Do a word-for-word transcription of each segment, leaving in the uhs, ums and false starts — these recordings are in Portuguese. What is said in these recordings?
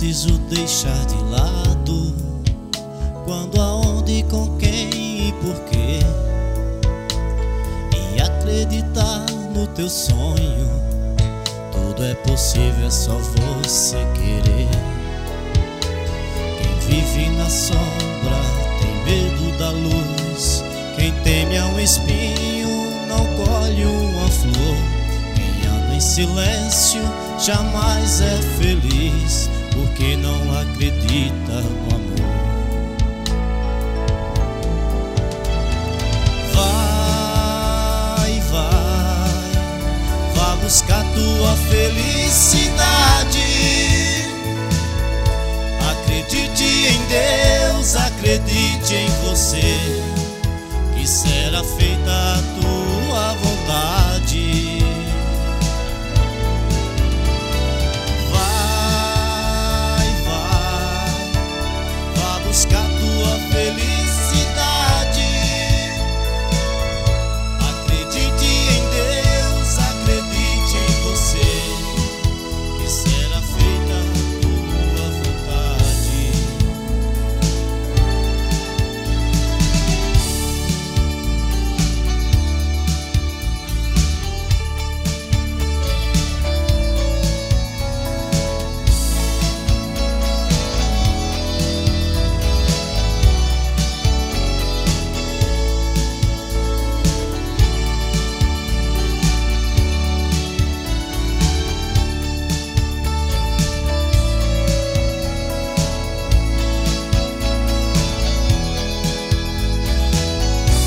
preciso deixar de lado quando, aonde, com quem e por quê, e acreditar no teu sonho. Tudo é possível, é só você querer. Quem vive na sombra tem medo da luz. Quem teme a um espinho não colhe uma flor. Quem anda em silêncio jamais é feliz, porque não acredita no amor. Vai, vai, vá buscar tua felicidade. Acredite em Deus, acredite em você, que será feita a tua vontade. Vai, vai, vá buscar tua felicidade. Acredite em Deus, acredite em você, que será feita a tua vontade.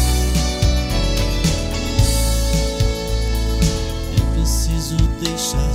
Deixar